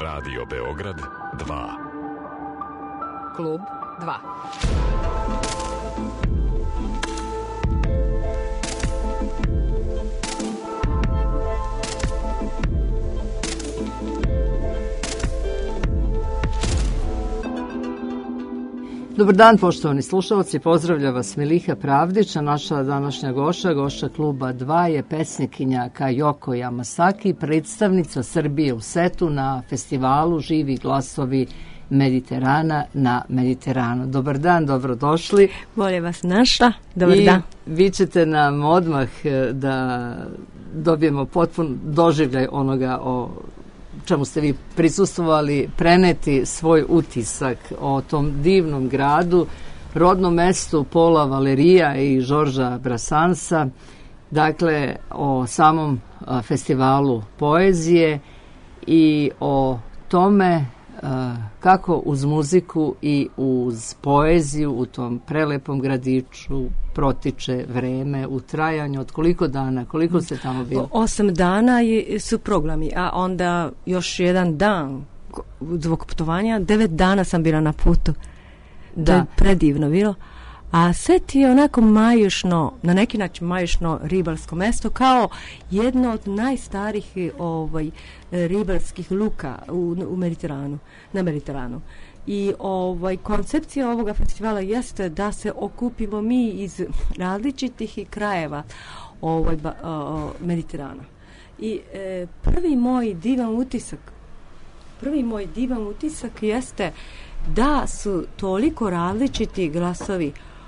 Radio Beograd 2. Klub 2. Dobar dan, poštovani slušalci, pozdravlja vas Miliha Pravdić, a naša današnja gošća kluba 2 je pesnikinja Kajoko Yamasaki, predstavnica Srbije u setu na festivalu Živi glasovi Mediterana na Mediteranu. Dobar dan, dobrodošli. Bolje vas našla, dobar dan. Vi ćete nam odmah da dobijemo potpun doživljaj onoga o čemu ste vi prisustvovali, preneti svoj utisak o tom divnom gradu, rodnom mestu Paula Valerija i Georgesa Brassansa, dakle o samom festivalu poezije i o tome kako uz muziku i uz poeziju u tom prelepom gradiću protiče vreme u trajanju. Od koliko dana, koliko ste tamo bili? 8 dana su programi, a onda još jedan dan zbog putovanja. 9 dana sam bila na putu. Da. To je predivno bilo. A Set je onako majušno, na neki način majušno ribarsko mesto, kao jedno od najstarih ribarskih luka u Mediteranu, na Mediteranu. I koncepcija ovoga festivala jeste da se okupimo mi iz različitih krajeva Mediterana. I prvi moj divan utisak jeste da su toliko različiti glasovi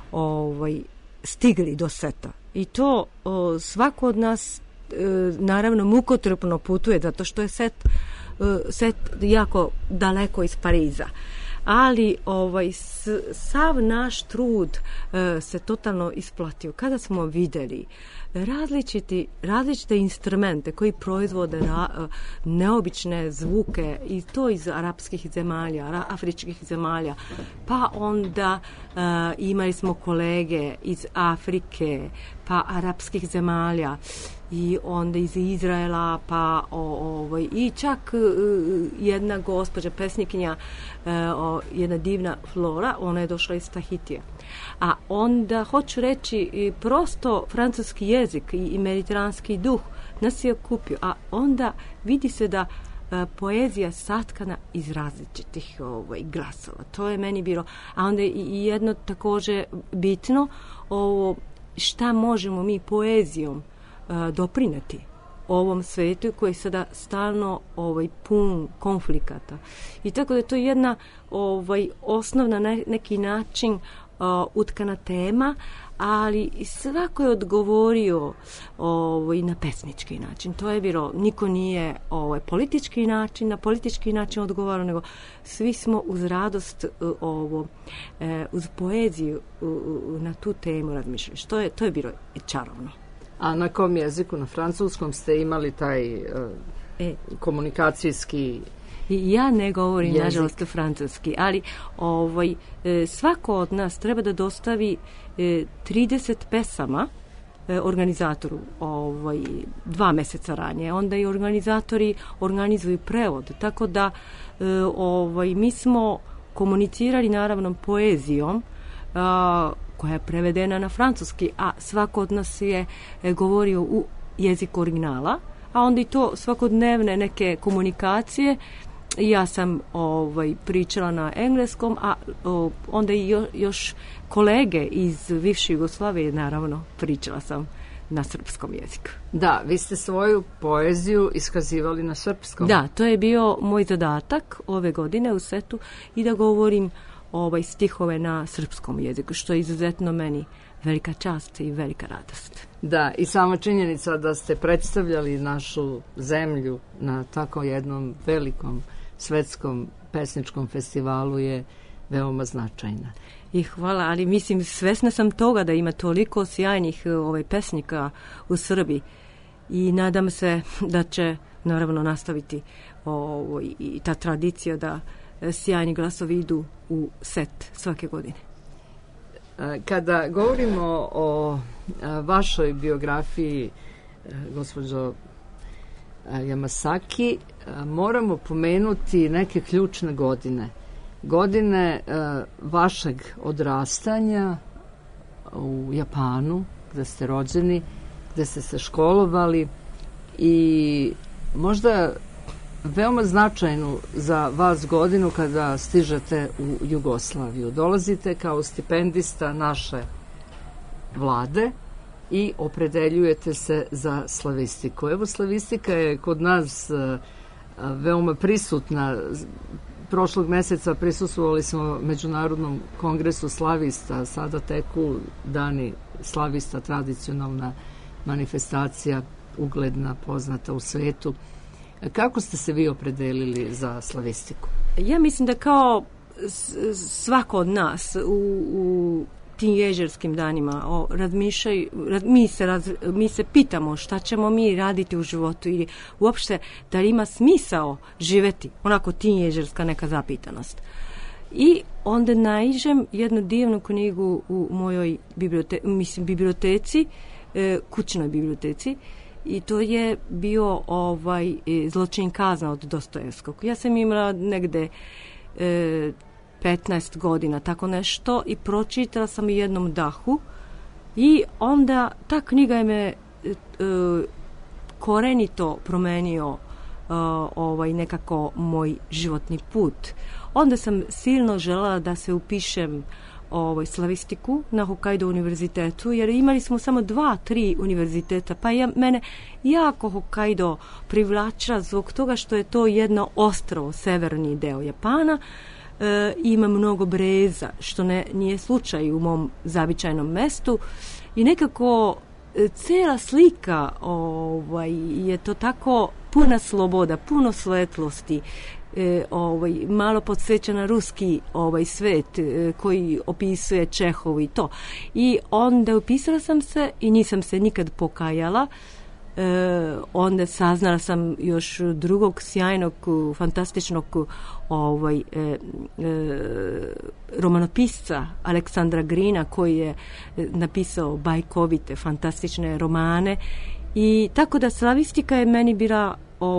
stigli do Seta. I to svako od nas naravno mukotrpno putuje, zato što je Set jako daleko iz Pariza. Ali sav naš trud se totalno isplatio. Kada smo vidjeli različite instrumente koji proizvode neobične zvuke, i to iz arapskih zemalja, afričkih zemalja, pa onda imali smo kolege iz Afrike, pa arapskih zemalja, i onda iz Izraela, pa i čak jedna gospođa pesnikinja, jedna divna Flora, ona je došla iz Tahitija. A onda hoću reći, prosto francuski jezik i mediteranski duh nas je okupio, a onda vidi se da poezija satkana iz različitih glasova. To je meni bilo. A onda i jedno također bitno, šta možemo mi poezijom doprineti ovom svetu koji je sada stalno pun konflikata. I tako da je to jedna osnovna na neki način utkana tema, ali svako je odgovorio na pesnički način. To je bilo, niko nije na politički način odgovarao, nego svi smo uz radost uz poeziju na tu temu razmišljali. To je bilo čarovno. A na kom jeziku? Na francuskom ste imali taj komunikacijski ja ne govorim jezik, nažalost, francuski, ali svako od nas treba da dostavi 30 pesama organizatoru 2 mjeseca ranije. Onda i organizatori organizuju prevod, tako da mi smo komunicirali naravno poezijom koja je prevedena na francuski, a svako od nas je govorio u jeziku originala, a onda i to svakodnevne neke komunikacije. Ja sam pričala na engleskom, a onda i još kolege iz bivše Jugoslavije, naravno, pričala sam na srpskom jeziku. Da, vi ste svoju poeziju iskazivali na srpskom. Da, to je bio moj zadatak ove godine u Setu, i da govorim stihove na srpskom jeziku, što je izuzetno meni velika čast i velika radost. Da, i sama činjenica da ste predstavljali našu zemlju na tako jednom velikom svetskom pesničkom festivalu je veoma značajna. I hvala, ali mislim, svesna sam toga da ima toliko sjajnih pesnika u Srbiji, i nadam se da će naravno nastaviti i ta tradicija da sjajni glasovi idu u Set svake godine. Kada govorimo o vašoj biografiji, gospođo Yamasaki, moramo pomenuti neke ključne godine. Godine vašeg odrastanja u Japanu, gde ste rođeni, gde ste se školovali i možda veoma značajnu za vas godinu kada stižete u Jugoslaviju. Dolazite kao stipendista naše vlade i opredeljujete se za slavistiku. Evo, slavistika je kod nas veoma prisutna. Prošlog meseca prisustvovali smo Međunarodnom kongresu slavista, sada teku dani slavista, tradicionalna manifestacija, ugledna, poznata u svetu. Kako ste se vi opredelili za slavistiku? Ja mislim da kao svako od nas u tinejdžerskim danima mi se pitamo šta ćemo mi raditi u životu ili uopšte da li ima smisao živeti, onako tinejdžerska neka zapitanost. I onda naiđem jednu divnu knjigu u mojoj biblioteci, kućnoj biblioteci, i to je bio Zločin kazna od Dostojevskog. Ja sam imala negde 15 godina, tako nešto, i pročitala sam u jednom dahu i onda ta knjiga je me korenito promenio nekako moj životni put. Onda sam silno želela da se upišem slavistiku na Hokkaido univerzitetu, jer imali smo samo 2-3 univerziteta, pa mene jako Hokkaido privlačila zbog toga što je to jedno ostrvo, severni deo Japana, ima mnogo breza, što nije slučaj u mom zavičajnom mestu, i nekako cela slika je to tako puna sloboda, puno svetlosti, malo podsjeća na ruski svet koji opisuje Čehov i to. I onda upisala sam se i nisam se nikad pokajala. Onda saznala sam još drugog sjajnog, fantastičnog romanopisca Aleksandra Grina, koji je napisao bajkovite, fantastične romane. I tako da slavistika je meni bila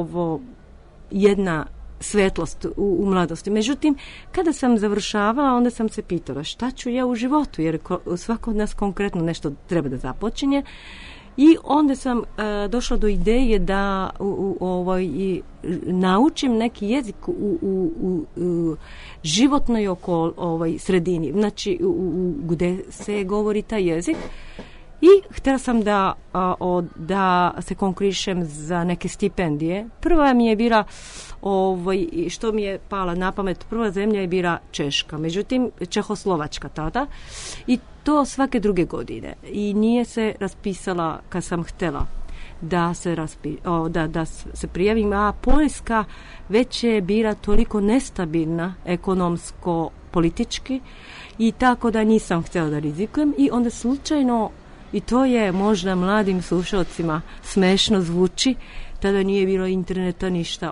jedna svetlost u mladosti. Međutim, kada sam završavala, onda sam se pitala šta ću ja u životu, jer svako od nas konkretno nešto treba da započinje. I onda sam došla do ideje da naučim neki jezik u životnoj sredini, znači gde se govori taj jezik. I htjela sam da se konkurišem za neke stipendije. Prva mi je bila, što mi je pala na pamet, prva zemlja je bila Češka, međutim Čehoslovačka tada, i to svake druge godine. I nije se raspisala kad sam htjela da se prijavim, a Poljska već je bila toliko nestabilna ekonomsko-politički, i tako da nisam htjela da rizikujem. I onda slučajno, i to je možda mladim slušalcima smešno zvuči, tada nije bilo interneta, ništa,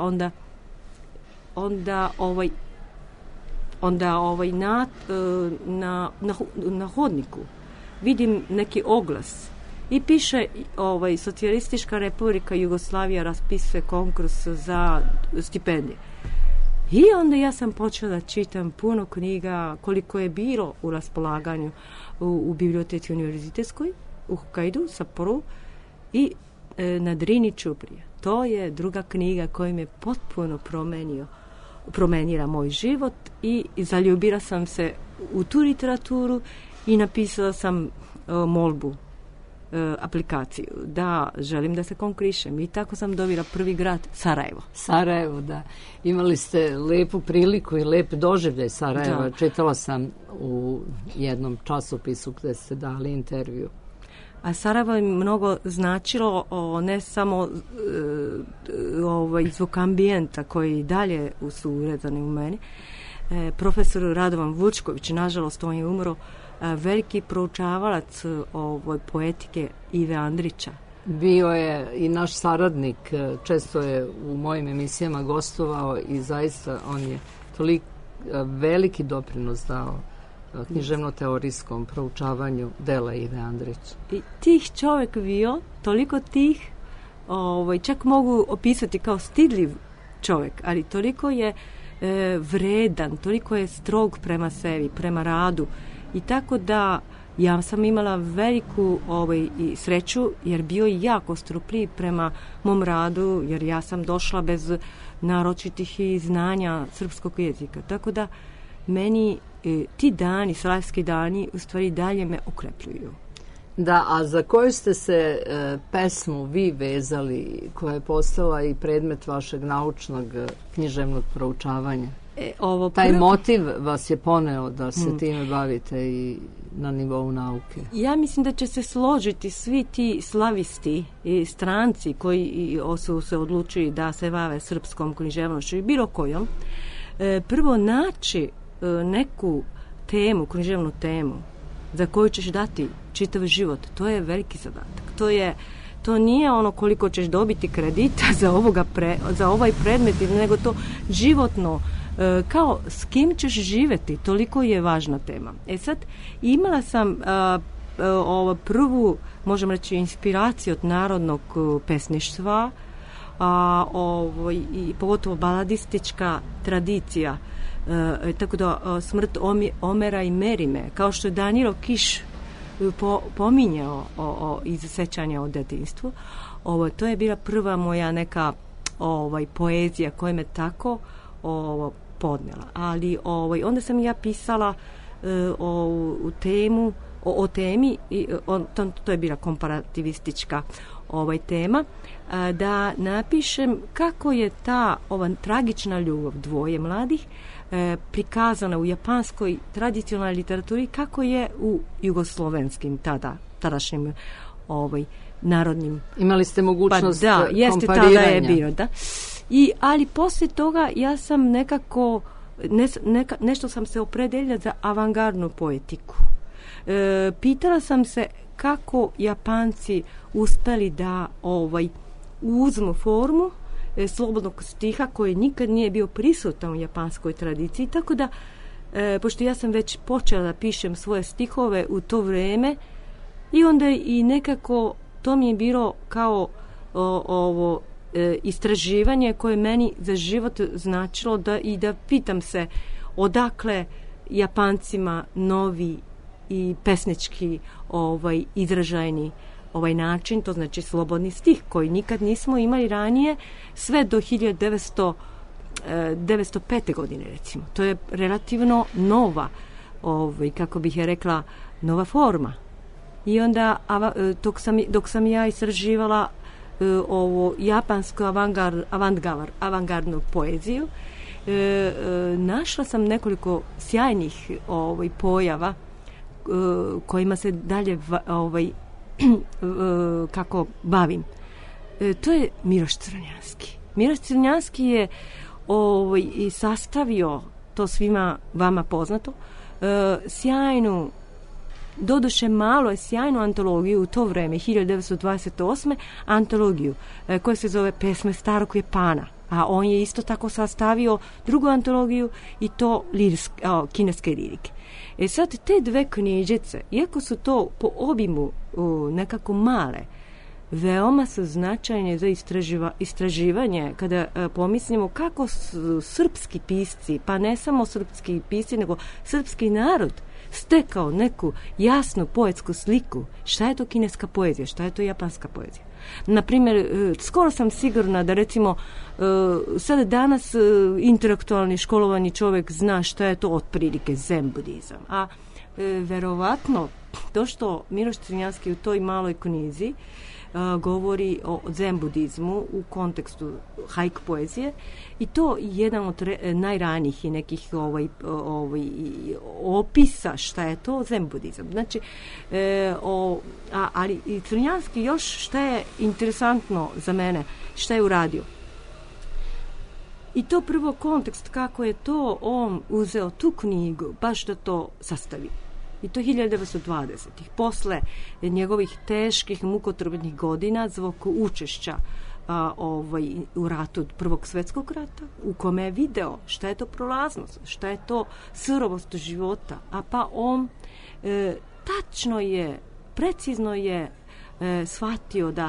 na hodniku vidim neki oglas i piše Socijalistička republika Jugoslavija raspisuje konkurs za stipendije. I onda ja sam počela da čitam puno knjiga koliko je bilo u raspolaganju u biblioteci univerzitetskoj u Hokkaidu, Sapporu, i na Drini Čuprija. To je druga knjiga koja me potpuno promenila moj život, i zaljubila sam se u tu literaturu i napisala sam molbu, aplikaciju, da želim da se konkurišem, i tako sam dobila prvi grad, Sarajevo. Sarajevo, da. Imali ste lepu priliku i lep doživljaj Sarajeva. Da. Čitala sam u jednom časopisu gde ste dali intervju. A Sarajevo je mnogo značilo, ne samo zbog ambijenta koji dalje su urezani u meni. Profesor Radovan Vučković, nažalost on je umro, veliki proučavalac poetike Ive Andrića. Bio je i naš saradnik, često je u mojim emisijama gostovao, i zaista on je toliko veliki doprinos dao književno-teorijskom proučavanju dela Ive Andrića. I tih čovjek bio, toliko tih, čak mogu opisati kao stidljiv čovjek, ali toliko je vredan, toliko je strog prema sebi, prema radu i tako da ja sam imala veliku i sreću jer bio je jako strupljiv prema mom radu jer ja sam došla bez naročitih i znanja srpskog jezika. Tako da meni ti dani, slavski dani, u stvari dalje me okrepljuju. Da, a za koju ste se pesmu vi vezali koja je postala i predmet vašeg naučnog književnog proučavanja? Taj motiv vas je poneo da se time bavite i na nivou nauke. Ja mislim da će se složiti svi ti slavisti i stranci koji su se odlučili da se bave srpskom književnošću i bilo kojom. Prvo naći neku temu, književnu temu za koju ćeš dati čitav život. To je veliki zadatak. To nije ono koliko ćeš dobiti kredita za ovaj predmet, nego to životno, kao s kim ćeš živjeti, toliko je važna tema. Sad, imala sam prvu, možemo reći, inspiraciju od narodnog pesništva, i pogotovo baladistička tradicija, tako da smrt Omera i Merime, kao što je Danilo Kiš pominjao iz sećanja o detinjstvu, to je bila prva moja neka poezija koja me tako podnela. Ali onda sam ja pisala o temi, to je bila komparativistička tema, da napišem kako je ova tragična ljubav dvoje mladih prikazana u japanskoj tradicionalnoj literaturi, kako je u jugoslovenskim tadašnjim narodnim. Imali ste mogućnost kompariranja. Jeste, tada je bilo, da. Ali poslije toga ja sam nekako nešto sam se opredelila za avangardnu poetiku. Pitala sam se kako Japanci uspeli da uzmu formu slobodnog stiha koji nikad nije bio prisutan u japanskoj tradiciji, tako da pošto ja sam već počela da pišem svoje stihove u to vrijeme i onda i nekako to mi je bilo kao ovo istraživanje koje meni za život značilo da pitam se odakle Japancima novi i pesnički izražajni način, to znači slobodni stih koji nikad nismo imali ranije sve do 1905. godine recimo. To je relativno nova, kako bih je rekla, nova forma. I onda dok sam ja istraživala ovo japansku avangardnu poeziju, našla sam nekoliko sjajnih pojava kojima se dalje kako bavim. To je Miloš Crnjanski. Miloš Crnjanski je sastavio, to svima vama poznato, sjajnu, doduše malo je sjajnu antologiju u to vreme, 1928. antologiju koja se zove Pesme starog Japana, a on je isto tako sastavio drugu antologiju i to kineske lirike. Sad te dve knjižice, iako su to po obimu nekako male, veoma su značajne za istraživanje kada pomislimo kako su srpski pisci, pa ne samo srpski pisci, nego srpski narod stekao neku jasnu poetsku sliku. Šta je to kineska poezija, šta je to japanska poezija? Naprimjer, skoro sam sigurna da recimo sada danas intelektualni školovani čovjek zna šta je to otprilike zen budizam. A verovatno to što Miloš Crnjanski u toj maloj knjizi govori o zen budizmu u kontekstu haiku poezije i to je jedan od najranijih i nekih opisa šta je to zen budizam. Znači, ali i Crnjanski još šta je interesantno za mene, šta je uradio. I to prvo kontekst kako je to on uzeo tu knjigu baš da to sastavi. I to 1920-ih, posle njegovih teških mukotrpnih godina zbog učešća u ratu Prvog svjetskog rata, u kome je video šta je to prolaznost, šta je to surovost života, a pa on tačno je, precizno je shvatio da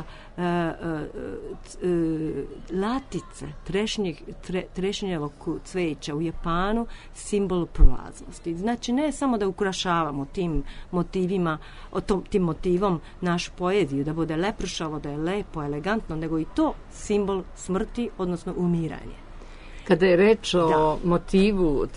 latice trešnjevog cveća u Japanu simbol prolaznosti. Znači ne samo da ukrašavamo tim motivom našu poeziju, da bude lepršavo, da je lepo, elegantno, nego i to simbol smrti, odnosno umiranje. Kada je reč o motivu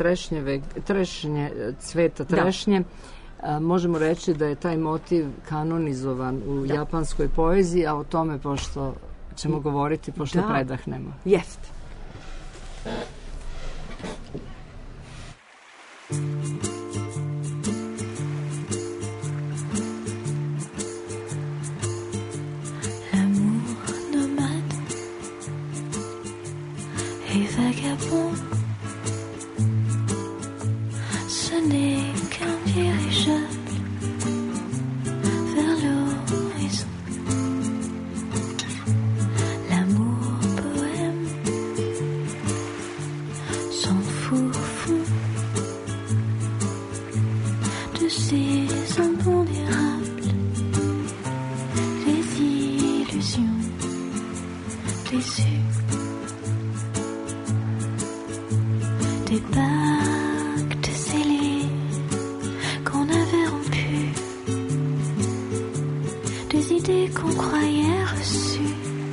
cveta trešnje, možemo reći da je taj motiv kanonizovan u japanskoj poeziji, a o tome pošto ćemo govoriti, pošto predahnemo. Jeste. Vagabond, ce n'est qu'un dirigeable vers l'horizon. L'amour poème s'en fout au fond de ces impondérables, des illusions déçues. Des pactes scellés qu'on avait rompus, des idées qu'on croyait reçues.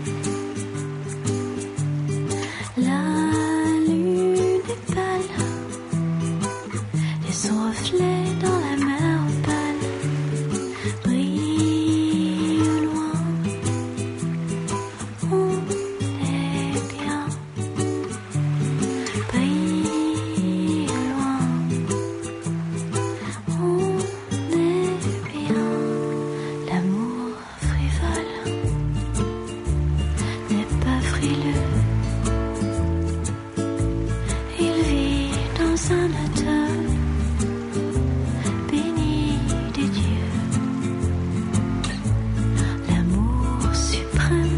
La lune est pâle et son reflet dans la mer pâle brille au loin. On est bien. Brille loin, on est bien. L'amour frivole n'est pas frileux. Il vit dans un atoll béni des dieux. L'amour suprême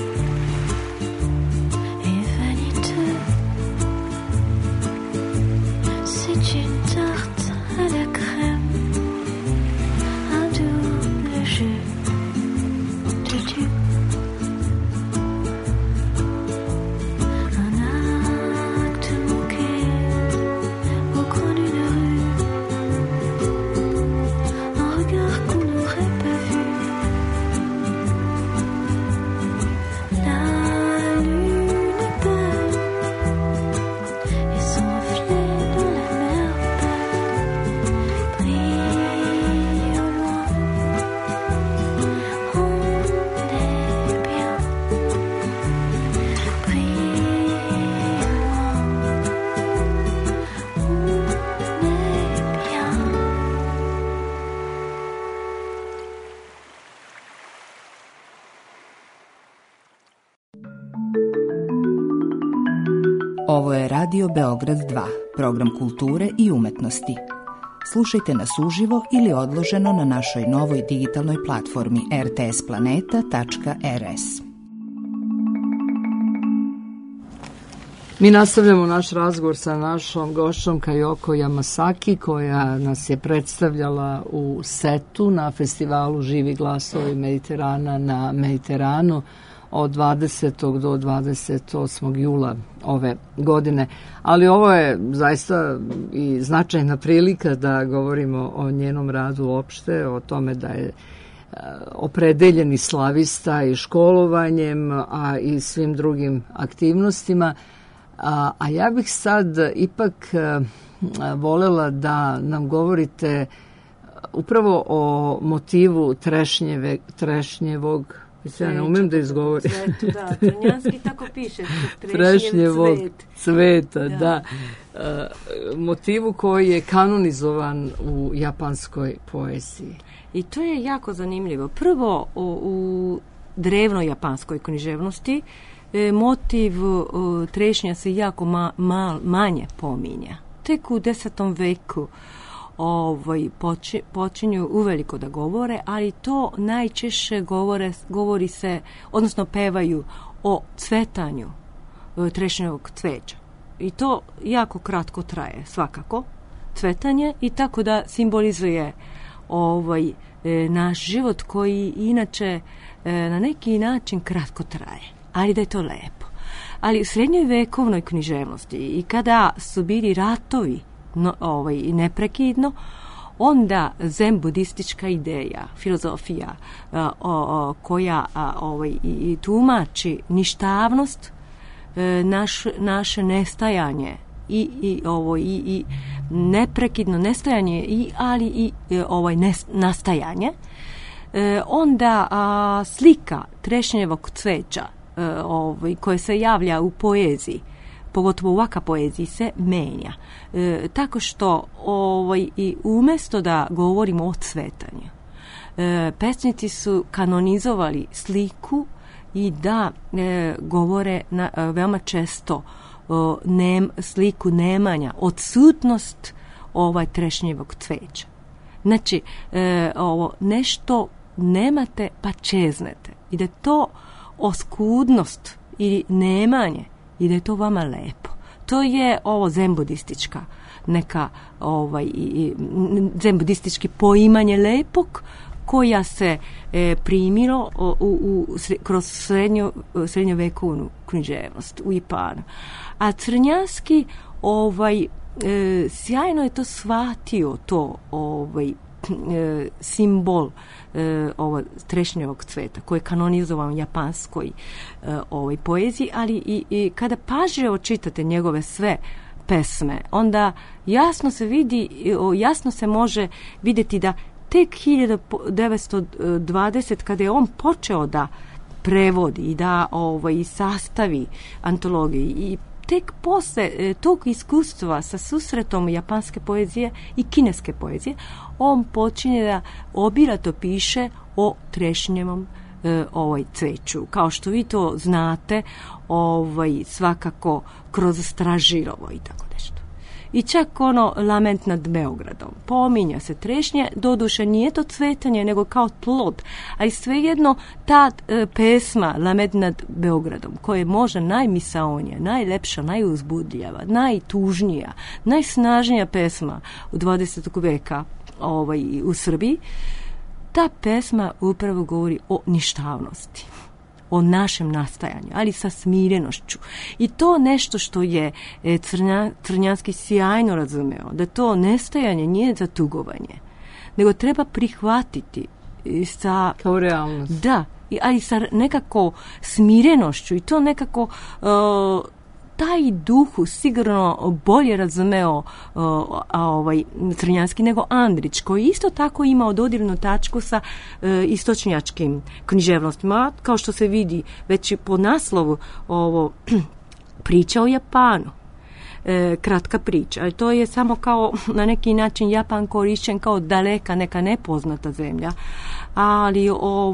est vaniteux. C'est une tarte à la crème, un double jeu de dupes, un acte manqué au coin d'une rue, un regard qu'on n'aurait pas vu. La lune est pâle et son reflet dans la mer pâle brille au loin. On est bien. Brille loin. On est bien. Ovo je Radio Beograd 2, program kulture i umetnosti. Slušajte nas uživo ili odloženo na našoj novoj digitalnoj platformi rtsplaneta.rs. Mi nastavljamo naš razgovor sa našom gošćom Kajoko Yamasaki, koja nas je predstavljala u setu na festivalu Živi glasovi Mediterana na Mediteranu od 20. do 28. jula ove godine. Ali ovo je zaista i značajna prilika da govorimo o njenom radu uopšte, o tome da je opredeljeni slavista i školovanjem, a i svim drugim aktivnostima. A ja bih sad ipak volela da nam govorite upravo o motivu trešnjevog, ja ne umem da izgovorim. Da, crnjanski tako piše. Trešnjevog cveta, da. Motivu koji je kanonizovan u japanskoj poeziji. I to je jako zanimljivo. Prvo, u drevnoj japanskoj književnosti motiv trešnja se jako manje pominja. Tek u 10. veku počinju uveliko da govore, ali to najčešće govori se, odnosno pevaju o cvetanju trešnjevog cveća. I to jako kratko traje, svakako, cvetanje, i tako da simbolizuje naš život koji inače na neki način kratko traje, ali da je to lepo. Ali u srednjoj vekovnoj književnosti i kada su bili ratovi neprekidno, onda zen budistička ideja, filozofija koja i tumači ništavnost, naše nestajanje i neprekidno nestajanje ali i nastajanje, onda slika trešnjevog cveća koje se javlja u poeziji, pogotovo u vaka poeziji, se menja. Tako što i umjesto da govorimo o cvetanju, pesnici su kanonizovali sliku i da govore veoma često sliku nemanja, odsutnost trešnjevog cveća. Znači, nešto nemate pa čeznete i da je to oskudnost ili nemanje i da je to vama lepo. To je zen budistička neka zen budistički poimanje lepog koja se primilo kroz srednjovekovnu književnost u Japanu. A Crnjanski sjajno je to shvatio, to simbol trešnjevog cveta koji je kanonizovan u japanskoj poeziji, ali i kada pažljivo čitate njegove sve pesme, onda jasno se može vidjeti da tek 1920 kada je on počeo da prevodi i da sastavi antologiju i tek posle tog iskustva sa susretom japanske poezije i kineske poezije, on počinje da obilato piše o trešnjevom cveću. Kao što vi to znate, svakako kroz Stražirovo i tako nešto. I čak lament nad Beogradom. Pominja se trešnje, doduše nije to cvetanje, nego kao plod. A i svejedno ta pesma lament nad Beogradom, koja je možda najmisaonija, najlepša, najuzbudljava, najtužnija, najsnažnija pesma u 20. veka u Srbiji, ta pesma upravo govori o ništavnosti, o našem nastajanju, ali sa smirenošću. I to nešto što je Crnjanski sjajno razumeo, da to nestajanje nije za tugovanje, nego treba prihvatiti kao realnost. Da, ali sa nekako smirenošću i to nekako taj duhu sigurno bolje razumeo Crnjanski nego Andrić, koji isto tako imao dodirnu tačku sa istočnjačkim književnostima, kao što se vidi već po naslovu priča o Japanu. Kratka priča, ali to je samo kao na neki način Japan korišćen kao daleka neka nepoznata zemlja, ali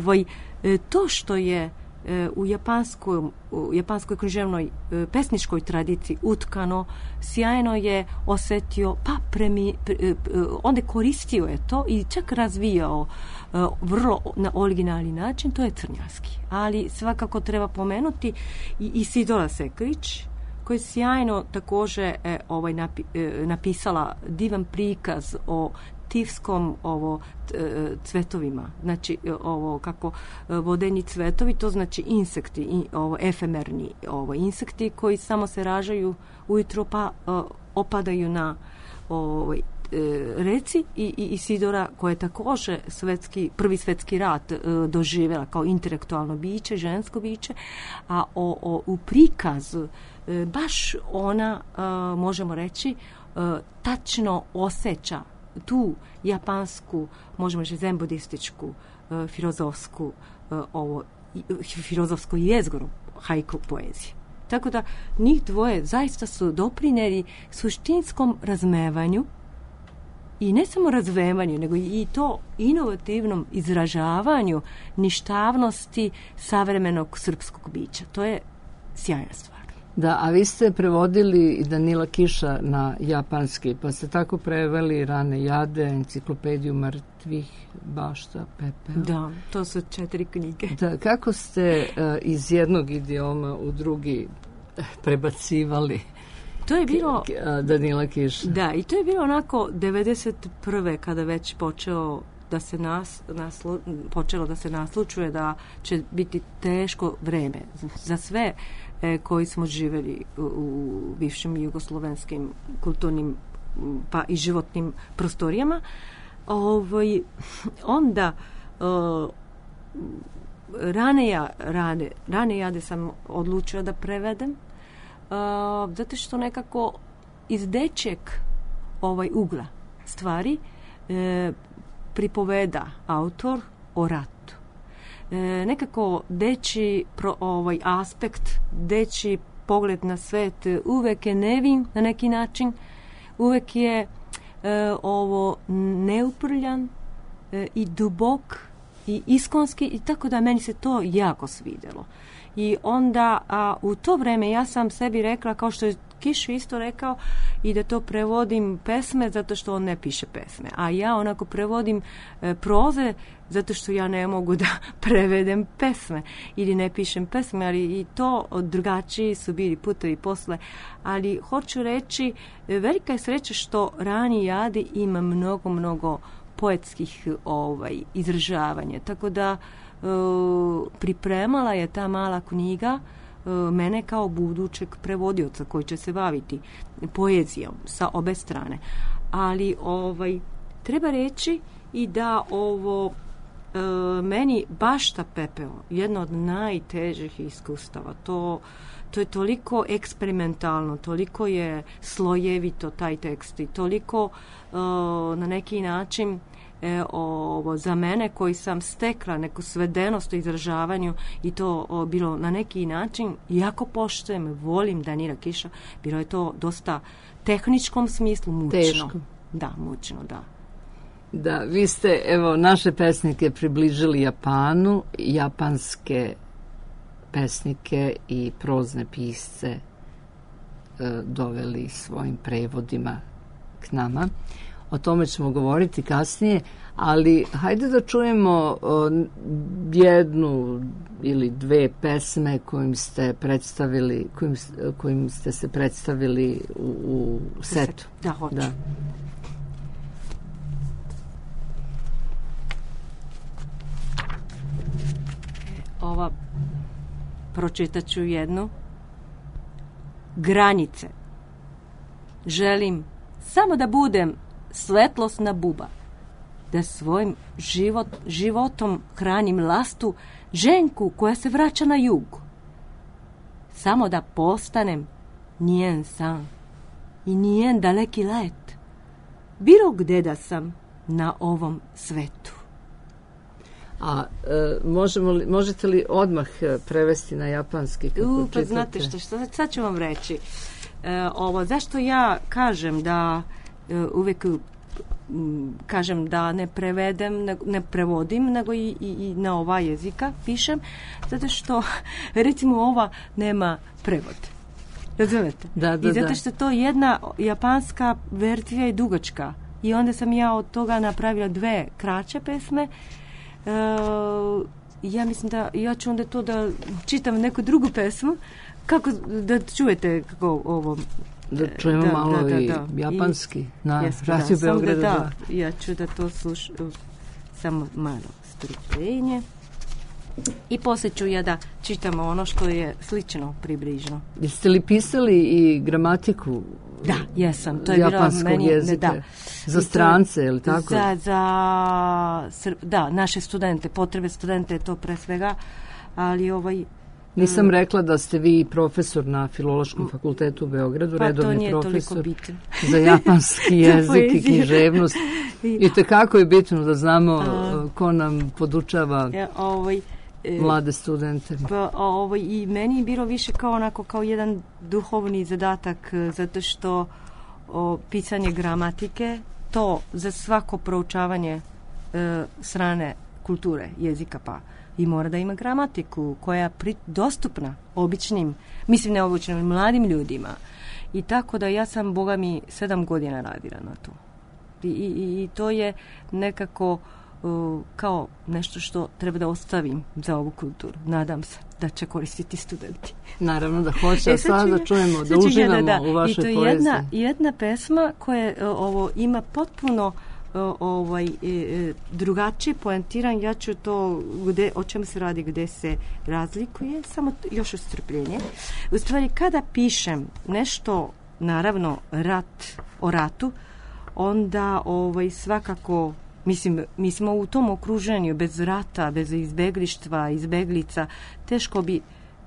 to što je u japanskoj književnoj pesničkoj tradiciji utkano, sjajno je osjetio, onda koristio je to i čak razvijao vrlo na originalni način, to je Crnjanski. Ali svakako treba pomenuti i Isidora Sekrić, koja je sjajno također napisala divan prikaz o tivskom cvetovima, znači kako vodeni cvetovi, to znači insekti, efemerni insekti koji samo se rađaju ujutro pa opadaju na reci, i Isidora koja je također prvi svjetski rat doživjela kao intelektualno biće, žensko biće, a u prikazu baš ona, možemo reći, tačno osjeća tu japansku, možemo reći zen budističku, filozofsku jezgru haiku poezije. Tako da njih dvoje zaista su doprinijeli suštinskom razmevanju i ne samo razvevanju, nego i to inovativnom izražavanju ništavnosti savremenog srpskog bića. To je sjajna stvar. Da, a vi ste prevodili Danila Kiša na japanski, pa ste tako preveli Rane jade, Enciklopediju mrtvih, Bašta, Pepeo. Da, to su 4 knjige. Da, kako ste iz jednog idioma u drugi prebacivali? To je bilo Danila Kiša. Da, i to je bilo onako 91. kada već počeo da se počelo da se naslučuje da će biti teško vreme za sve koji smo živjeli u bivšim jugoslovenskim kulturnim pa i životnim prostorijama. Onda rane jade sam odlučila da prevedem, zato što nekako iz dečjeg ugla stvari pripoveda autor o ratu. Nekako dečji aspekt, dečji pogled na svet uvek je nevin na neki način, uvek je neuprljan i dubok i iskonski, i tako da meni se to jako svidjelo. I onda u to vreme ja sam sebi rekla, kao što je Kišu isto rekao, i da to prevodim pesme zato što on ne piše pesme, a ja onako prevodim proze zato što ja ne mogu da prevedem pesme ili ne pišem pesme, ali i to drugačiji su bili putovi posle. Ali hoću reći, velika je sreća što Rani jadi ima mnogo poetskih izražavanja, tako da pripremala je ta mala knjiga mene kao budućeg prevodioca koji će se baviti poezijom sa obe strane. Ali treba reći i da meni bašta pepeo jedno od najtežih iskustava. To je toliko eksperimentalno, toliko je slojevito taj tekst i toliko na neki način za mene koji sam stekla neku svedenost u izražavanju i to bilo na neki način, jako poštujem, volim Danira Kiša, bilo je to dosta tehničkom smislu mučno. Teško. Da, mučno, da. Da, vi ste, naše pesnike približili Japanu, japanske pesnike i prozne pisce doveli svojim prevodima k nama. O tome ćemo govoriti kasnije, ali hajde da čujemo jednu ili dve pesme kojim ste se predstavili u setu. Da, hoću. Da. Pročitat ću jednu. Granice. Želim samo da budem svetlosna buba, da svojim životom hranim lastu ženku koja se vraća na jug. Samo da postanem njen san i njen daleki let, bilo gde da sam na ovom svetu. A možete li odmah prevesti na japanski? Pa znate što, sad ću vam reći. Zašto ja kažem da uvek kažem da ne prevodim, nego i na ova jezika pišem, zato što recimo ova nema prevod. Razumete? Da, i zato što to jedna japanska verzija je dugačka. I onda sam ja od toga napravila dve kraće pesme. Ja mislim da ja ću onda to da čitam neku drugu pesmu, kako da čujete kako ovo. Da čujemo malo i japanski na Radio Beograd 2. Ja ću da to slušam, samo malo strpljenje. I poslije ću ja da čitamo ono što je slično, približno. Jeste li pisali i gramatiku? Da, jesam. To je japanskog meni, jezika. Da. Za strance, je li tako? Da, naše studente, potrebe studente je to pre svega, ali Nisam rekla da ste vi profesor na Filološkom fakultetu u Beogradu, redovni profesor za japanski jezik i književnost. I tekako je bitno da znamo ko nam podučava mlade studente. I meni je bilo više kao jedan duhovni zadatak, zato što pisanje gramatike, to za svako proučavanje strane kulture, jezika i mora da ima gramatiku koja je dostupna običnim, mislim neobičnim, mladim ljudima. I tako da ja sam, Boga mi, 7 godina radila na to. I to je nekako kao nešto što treba da ostavim za ovu kulturu. Nadam se da će koristiti studenti. Naravno da hoće, sad da čujemo, da uživamo u vašoj poeziji. I to je jedna pesma koja ima potpuno drugačije poentiram, ja ću to o čemu se radi, gdje se razlikuje, samo još strpljenje. U stvari, kada pišem nešto, naravno o ratu, onda svakako, mislim, mi smo u tom okruženju bez rata, bez izbeglica, teško bi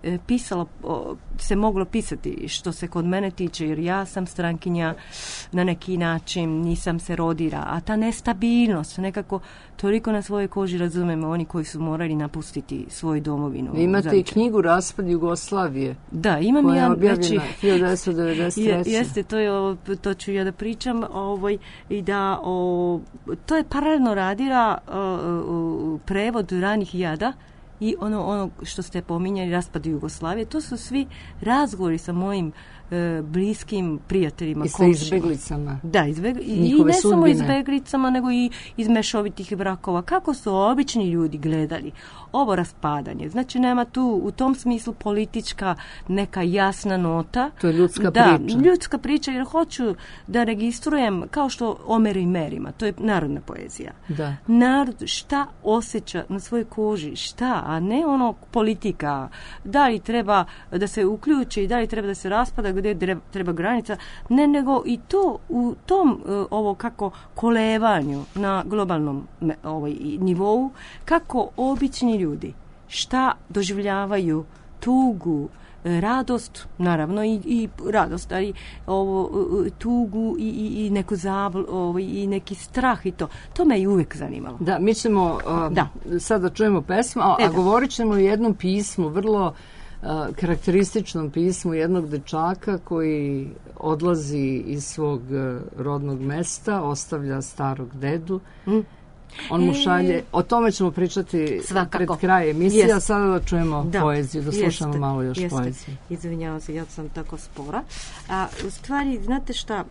se moglo pisati što se kod mene tiče, jer ja sam strankinja na neki način, nisam se rodila, a ta nestabilnost nekako toliko na svojoj koži razumemo oni koji su morali napustiti svoju domovinu. Vi imate i knjigu Raspad Jugoslavije. Da, imam koja je ja objavljena 1993. Jeste, to ću ja da pričam, i da to je paralelno radila prevod ranih jada i ono što ste pominjali, Raspad Jugoslavije. To su svi razgovori sa mojim bliskim prijateljima. I sa izbeglicama. Da, i ne samo izbeglicama, nego i iz mešovitih brakova. Kako su obični ljudi gledali ovo raspadanje. Znači, nema tu u tom smislu politička neka jasna nota. To je ljudska priča. Da, ljudska priča, jer hoću da registrujem kao što Omer i Merima. To je narodna poezija. Da. Narod šta osjeća na svojoj koži, šta, a ne ono politika. Da li treba da se uključi, da li treba da se raspada, gdje treba granica. Ne, nego i to u tom kolevanju na globalnom nivou, kako obični ljudi šta doživljavaju, tugu, radost, naravno i radost, ali tugu i neku i neki strah i to me je uvijek zanimalo. Da, mi ćemo sada čujemo pesmu, a govorit ćemo o jednom pismu, vrlo karakterističnom pismu jednog dečaka koji odlazi iz svog rodnog mesta, ostavlja starog dedu. On mu šalje, o tome ćemo pričati pred kraj emisije, a sada da čujemo poeziju, da slušamo malo još poeziju. Izvinjavam se, ja sam tako spora. A u stvari, znate šta,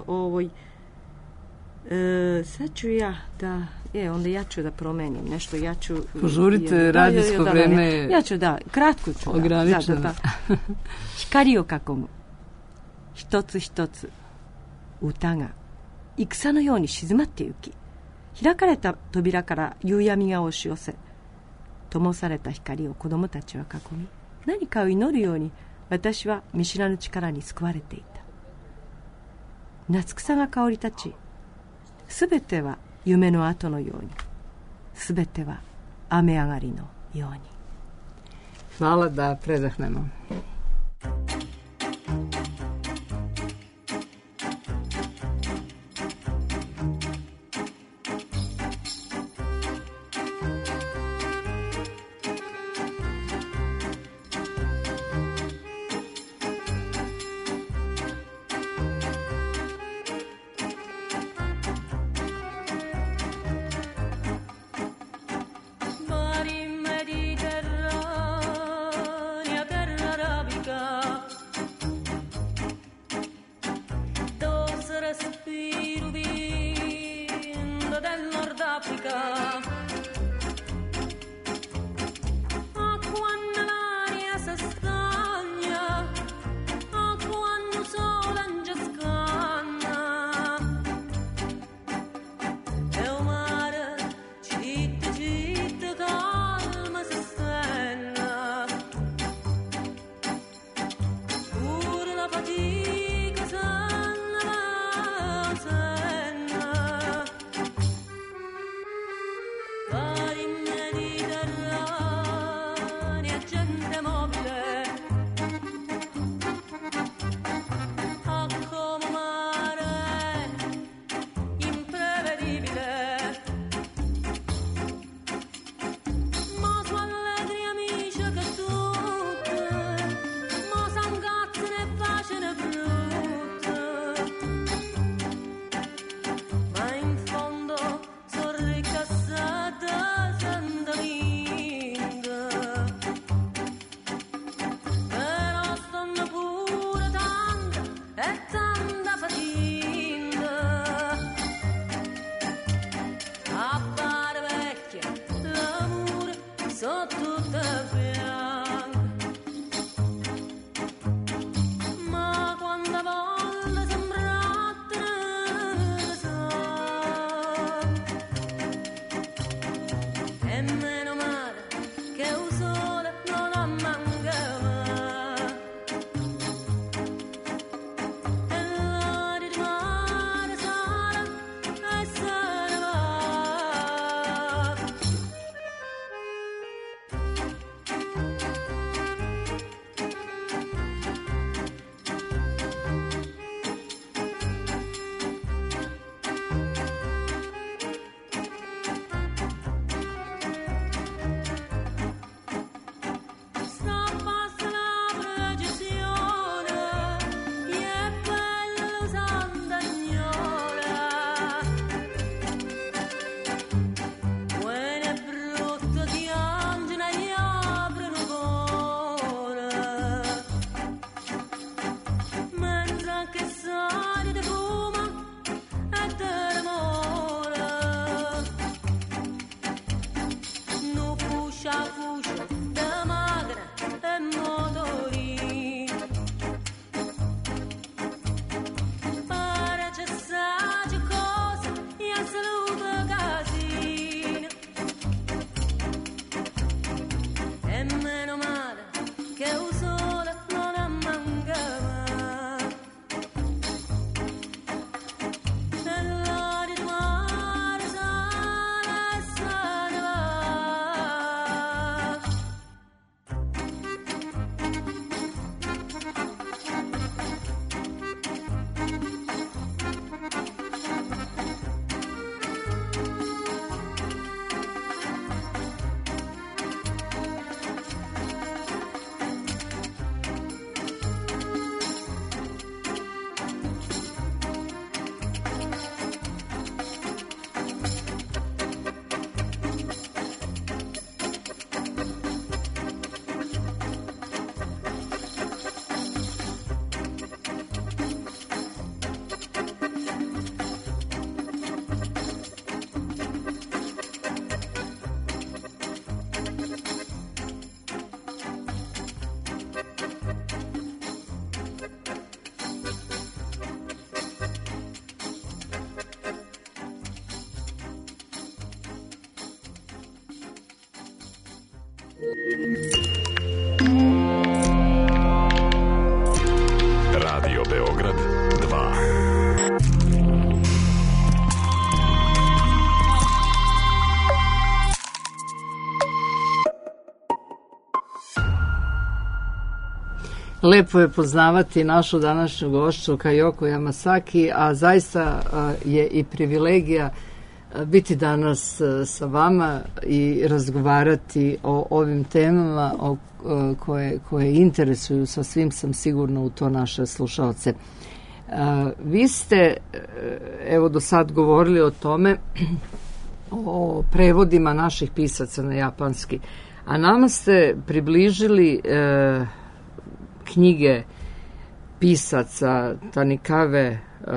sad ću ja da, onda ja ću da promenim nešto, ja ću... Požurite, radijsko vreme. Ja ću, kratko ću. Ograničeno. Hikari o kakomu, hitotsu hitotsu, uta ga, ikusa no you ni shizumatte yuki, 開かれた扉から夕闇が押し寄せ、灯された光を子供たちは囲み、何かを祈るように私は見知らぬ力に救われていた。夏草が香り立ち、すべては夢の後のように、すべては雨上がりのように。 Hvala, da predahnemo. Terra Lepo je poznavati našu današnju gošću Kajoko Yamasaki, a zaista je i privilegija biti danas sa vama i razgovarati o ovim temama koje interesuju, sa svim sam sigurno u to naše slušalce. Vi ste, evo do sad govorili o tome, o prevodima naših pisaca na japanski, a nama ste približili knjige pisaca Tanikawe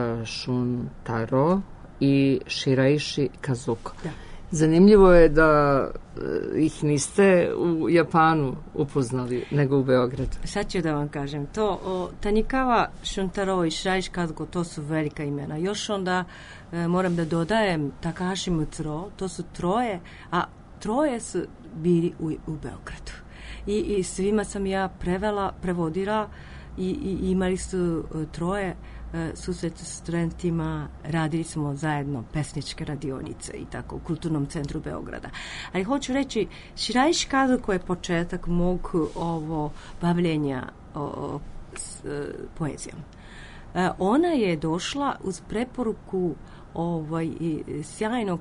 Shuntaro i Shiraishi Kazuko. Da. Zanimljivo je da ih niste u Japanu upoznali, nego u Beogradu. Sad ću da vam kažem. Tanikawa Shuntaro i Shiraishi Kazuko, to su velika imena. Još onda moram da dodajem Takahashi Mutsuro, to su troje, a troje su bili u Beogradu. I svima sam ja prevodila i imali su troje susret s studentima, radili smo zajedno pesničke radionice i tako u Kulturnom centru Beograda. Ali hoću reći, Shiraishi Kazuko je početak mog bavljenja poezijom. Ona je došla uz preporuku sjajnog,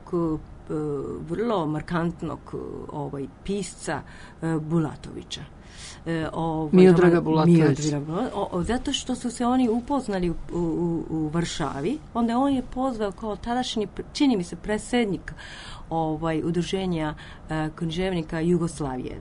vrlo markantnog pisca Bulatovića. Miodraga Bulatović. Zato što su se oni upoznali u Varšavi, onda on je pozvao kao tadašnji, čini mi se, predsjednik udruženja književnika Jugoslavije.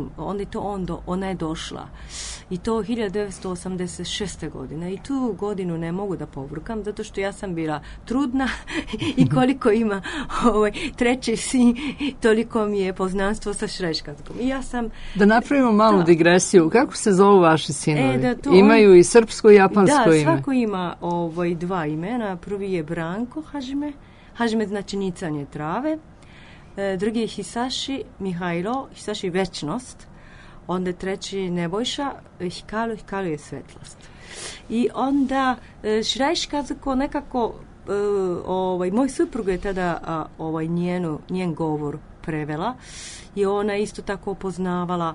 Ona je došla. I to 1986. godine. I tu godinu ne mogu da povrkam, zato što ja sam bila trudna i koliko ima treći sin, toliko mi je poznanstvo sa Shiraishi Kazukom. I ja sam... Da napravimo malu digresiju. Kako se zovu vaši sinovi? Imaju i srpsko i japansko ime. Da, svako ima dva imena. Prvi je Branko Hajime. Hajime znači nicanje trave. Drugi je Hisashi Mihajlo, Hisashi večnost. Onda treći Nebojša, Hikaru je svetlost. I onda Shiraishi Kazuko nekako, moj suprug je tada njen govor prevela i ona isto tako poznavala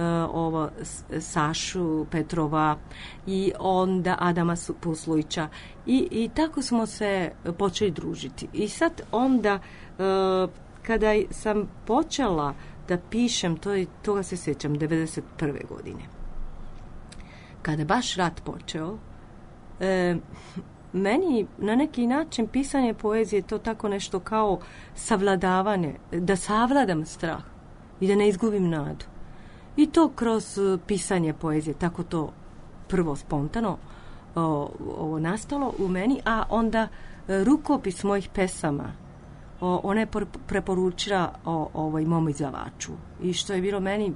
Sašu Petrova i onda Adama Puslujića i tako smo se počeli družiti. I sad onda kada sam počela da pišem, toga se sjećam, 1991. godine. Kada je baš rat počeo, meni na neki način pisanje poezije to tako nešto kao savladavanje, da savladam strah i da ne izgubim nadu. I to kroz pisanje poezije, tako to prvo spontano nastalo u meni, a onda rukopis mojih pesama ona je preporučila mom izdavaču. I što je bilo meni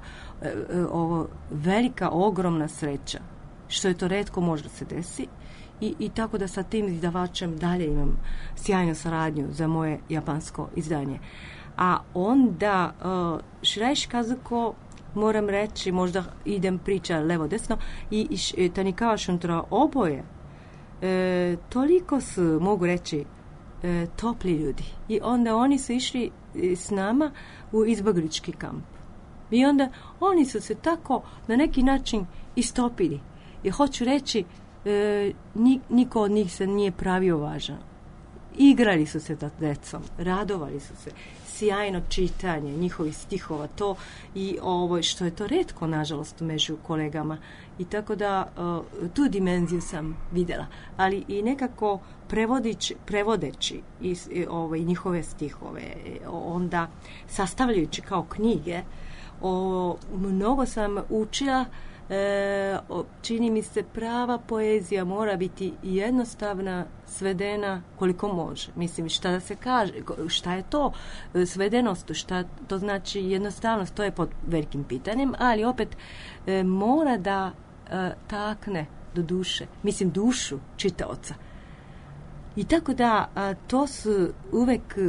velika, ogromna sreća. Što je to retko možda se desi. I tako da sa tim izdavačem dalje imam sjajnu saradnju za moje japansko izdanje. A onda Shiraishi Kazuko, moram reći, možda idem priča levo-desno, i Tanikawa Shuntaro, oboje toliko su, mogu reći, topli ljudi. I onda oni su išli s nama u izbjeglički kamp. I onda oni su se tako na neki način istopili. I hoću reći, niko od njih se nije pravio važan. Igrali su se sa decom, radovali su se, sjajno čitanje njihovih stihova, to i što je to retko, nažalost, među kolegama. I tako da tu dimenziju sam vidjela. Ali i nekako prevodeći njihove stihove, onda sastavljajući kao knjige, mnogo sam učila. Čini mi se prava poezija mora biti jednostavna, svedena koliko može. Mislim, šta da se kaže, šta je to svedenost, šta to znači jednostavnost, to je pod velikim pitanjem, ali opet mora da takne do duše, mislim dušu čitaoca. I tako da to su uvek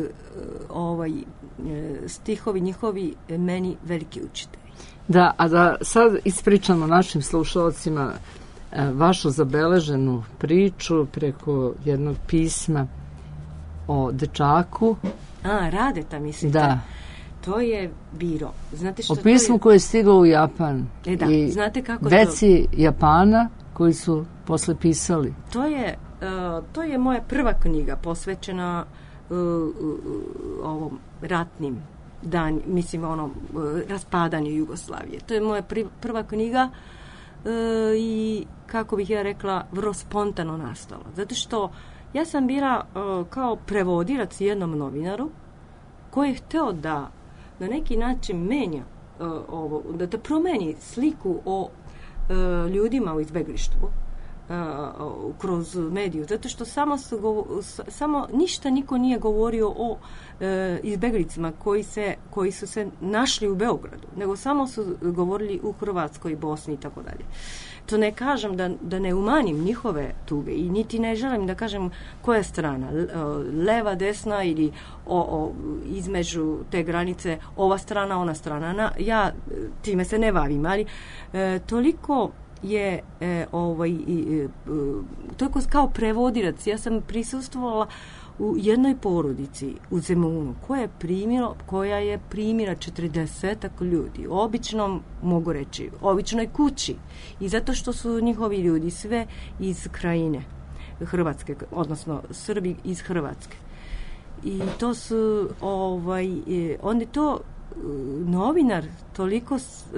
stihovi njihovi meni veliki učitelji. Da, a da sad ispričamo našim slušalcima vašu zabeleženu priču preko jednog pisma o dečaku. Radeta, mislite? Da. To je biro. Znate što o pismu koje je stiglo u Japan. Da, i znate kako deci Japana koji su posle pisali. To je moja prva knjiga posvećena ovom ratnim dan, mislim raspadanju Jugoslavije. To je moja prva knjiga i kako bih ja rekla vrlo spontano nastala. Zato što ja sam bila kao prevodilac jednom novinaru koji je hteo da na neki način menja da promeni sliku o ljudima u izbeglištvu kroz mediju, zato što samo ništa niko nije govorio o izbeglicima koji su se našli u Beogradu, nego samo su govorili u Hrvatskoj, Bosni i tako dalje. To ne kažem da ne umanjim njihove tuge i niti ne želim da kažem koja strana, leva, desna ili između te granice ova strana, ona strana. Ja time se ne bavim, ali toliko je toliko kao prevodilac. Ja sam prisustvovala u jednoj porodici u Zemunu koja je primila 40 ljudi, običnom, mogu reći, običnoj kući, i zato što su njihovi ljudi sve iz krajine Hrvatske, odnosno Srbi iz Hrvatske. I to su onda to novinar toliko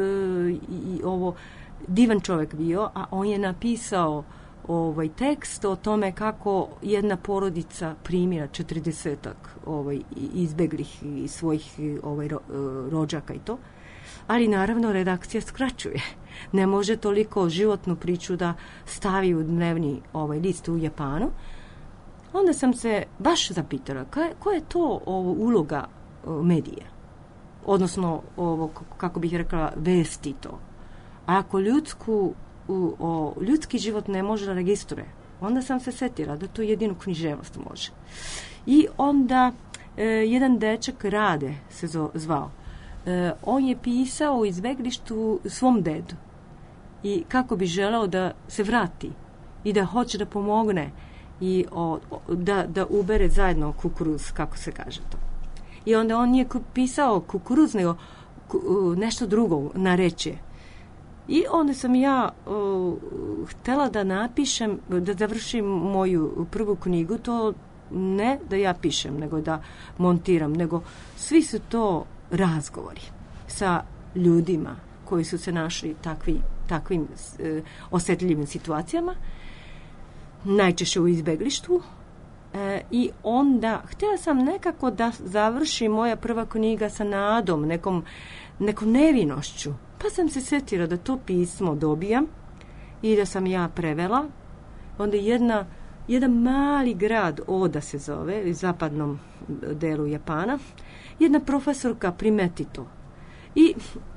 divan čovjek bio, a on je napisao tekst o tome kako jedna porodica primira 40 izbeglih i svojih rođaka i to. Ali naravno redakcija skraćuje. Ne može toliko životnu priču da stavi u dnevni list u Japanu. Onda sam se baš zapitala koja je to uloga medija. Odnosno, kako bih rekla, vesti to. A ako ljudski život ne može da registruje, onda sam se setila da to jedino književnost može. I onda jedan dečak Rade se zvao. On je pisao u izbeglištu svom dedu i kako bi želeo da se vrati i da hoće da pomogne i da ubere zajedno kukuruz, kako se kaže to. I onda on nije pisao kukuruz, nego nešto drugo narečje. I onda sam ja htjela da napišem, da završim moju prvu knjigu, to ne da ja pišem, nego da montiram, nego svi su to razgovori sa ljudima koji su se našli takvim osjetljivim situacijama, najčešće u izbeglištvu. I onda htjela sam nekako da završim moja prva knjiga sa nadom, nekom nevinošću. Pa sam se sjetila da to pismo dobijam i da sam ja prevela. Onda jedan mali grad, Oda se zove, u zapadnom delu Japana, jedna profesorka primeti to. I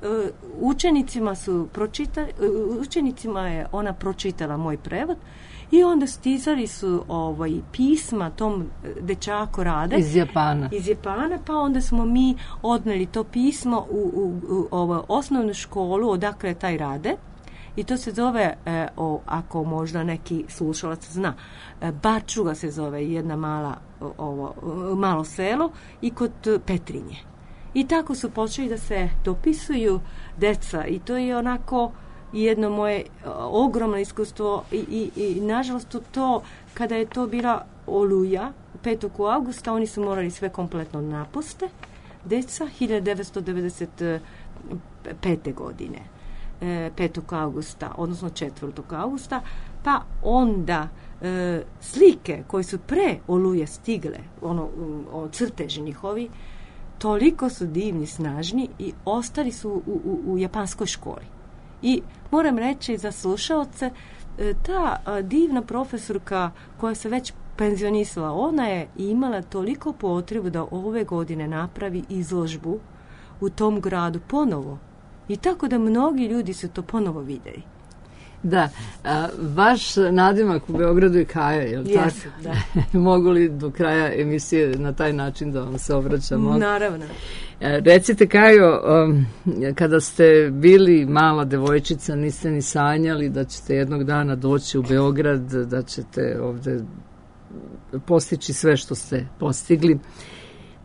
učenicima je ona pročitala moj prevod i onda stizali su pisma tom dečaku Rade iz Japana, pa onda smo mi odneli to pismo u osnovnu školu odakle je taj Rade, i to se zove, ako možda neki slušalac zna, Bačuga se zove, jedna malo selo i kod Petrinje. I tako su počeli da se dopisuju deca i to je onako jedno moje ogromno iskustvo i nažalost to, kada je to bila Oluja 5. augusta, oni su morali sve kompletno napuste, deca, 1995. godine 5. augusta, odnosno 4. augusta, pa onda slike koje su pre Oluje stigle, crteži njihovi, toliko su divni, snažni i ostali su u japanskoj školi. I moram reći za slušalce, ta divna profesorka koja se već penzionisala, ona je imala toliko potrebu da ove godine napravi izložbu u tom gradu ponovo. I tako da mnogi ljudi se to ponovo videli. Da, vaš nadimak u Beogradu je Kaja, je li tako? Da. Mogu li do kraja emisije na taj način da vam se obraćamo? Naravno. Recite, Kajo, kada ste bili mala devojčica, niste ni sanjali da ćete jednog dana doći u Beograd, da ćete ovde postići sve što ste postigli.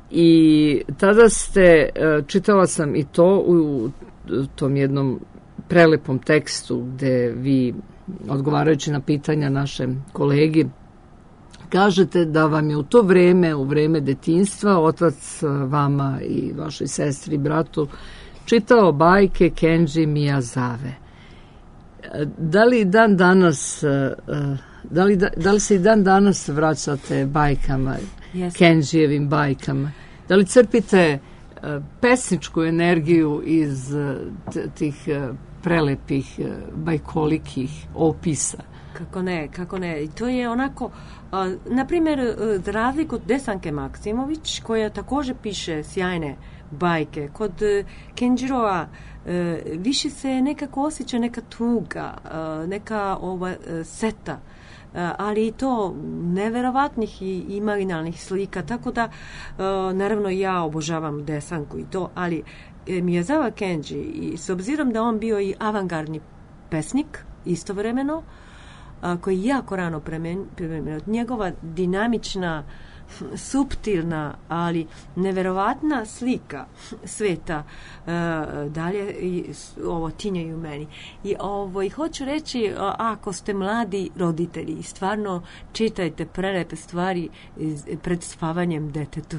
I tada ste, čitala sam i to u tom jednom prelepom tekstu gde vi, odgovarajući na pitanja našem kolegi, kažete da vam je u to vreme, u vreme detinjstva, otac vama i vašoj sestri i bratu čitao bajke Kenji Miyazave. Da li dan danas, da li se i dan danas vraćate bajkama, Kenjijevim bajkama? Da li crpite pesničku energiju iz tih prelepih bajkolikih opisa? Kako ne. I to je onako, na primjer, za razliku od Desanke Maksimović, koja također piše sjajne bajke, kod Kenjiroa više se nekako osjeća neka tuga, neka seta, ali i to neverovatnih i imaginalnih slika, tako da naravno ja obožavam Desanku i to, ali Miyazawa Kenji, i s obzirom da on bio i avangardni pesnik istovremeno, koji je jako rano preminuo, njegova dinamična, suptilna, ali neverovatna slika sveta dalje ovo tinjaju meni. I hoću reći, ako ste mladi roditelji, stvarno čitajte prelepe stvari pred spavanjem detetu.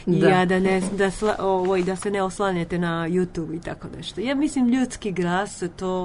Da se ne oslanjate na YouTube i tako nešto. Ja mislim, ljudski glas to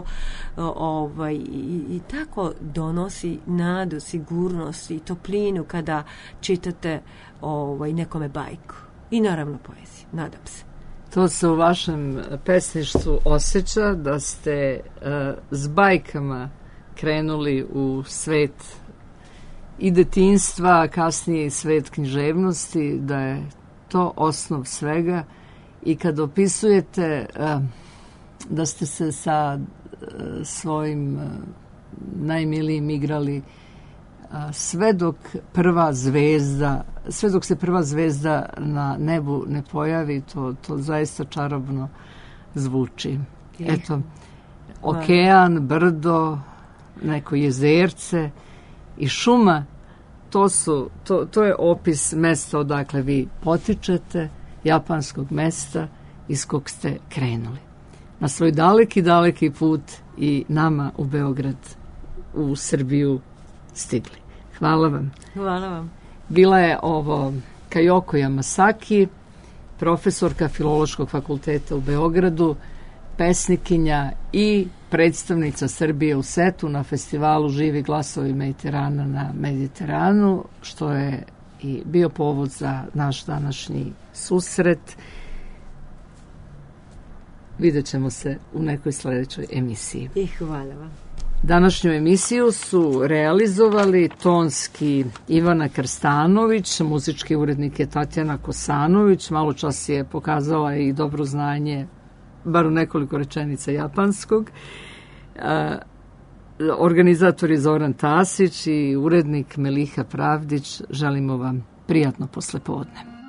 i tako donosi nadu, sigurnost i toplinu kada čitate nekome bajku. I naravno poeziju, nadam se. To se u vašem pesništvu osjeća, da ste s bajkama krenuli u svet i detinjstva, a kasnije i svet književnosti, da je to osnov svega. I kad opisujete da ste se sa svojim najmilijim igrali sve dok se prva zvezda na nebu ne pojavi, to zaista čarobno zvuči. Eto, okean, brdo, neko jezerce i šuma, to je opis mesta odakle vi potičete, japanskog mesta iz kog ste krenuli na svoj daleki put i nama u Beograd, u Srbiju stigli. Hvala vam. Hvala vam. Bila je ovo Kajoko Yamasaki, profesorka Filološkog fakulteta u Beogradu, pesnikinja i predstavnica Srbije u Setu na festivalu Živi glasovi Mediterana na Mediteranu, što je i bio povod za naš današnji susret. Vidjet ćemo se u nekoj sledećoj emisiji. I hvala vam. Današnju emisiju su realizovali tonski Ivana Krstanović, muzički urednik je Tatjana Kosanović, malo čas je pokazala i dobro znanje, bar u nekoliko rečenica japanskog. Organizator je Zoran Tasić i urednik Meliha Pravdić. Želimo vam prijatno poslepodne.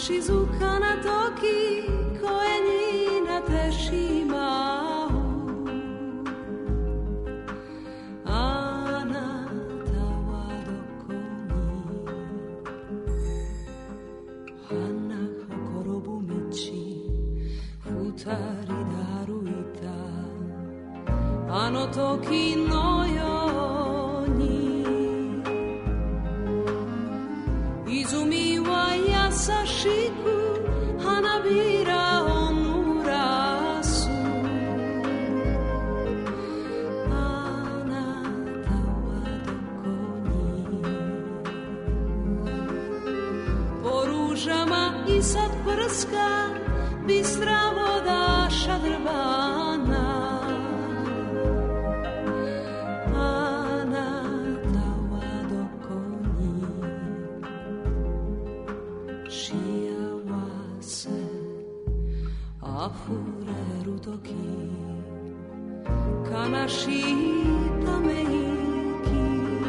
shizuka na toki koje njina tešima. Ana tawa doko ni Hana hokorobu michi Futari daru ita Ano toki no yo ni Izumi wa yasashiku Hanabira onurasu Ana tawa doko ni Po ružama i sad prska Bistra voda šadrbana Ana tawa doko ni Shiawase Afureru toki Kanashi tameiki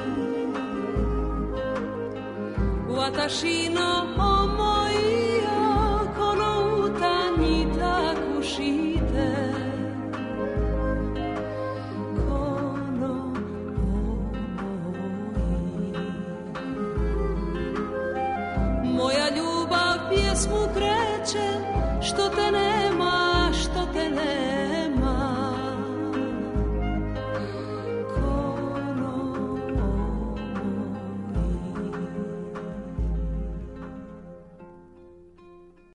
Watashi no omoi o kono uta ni takushite Kono omoi Moja ljubav pjesmu kreće Što te nema, što te nema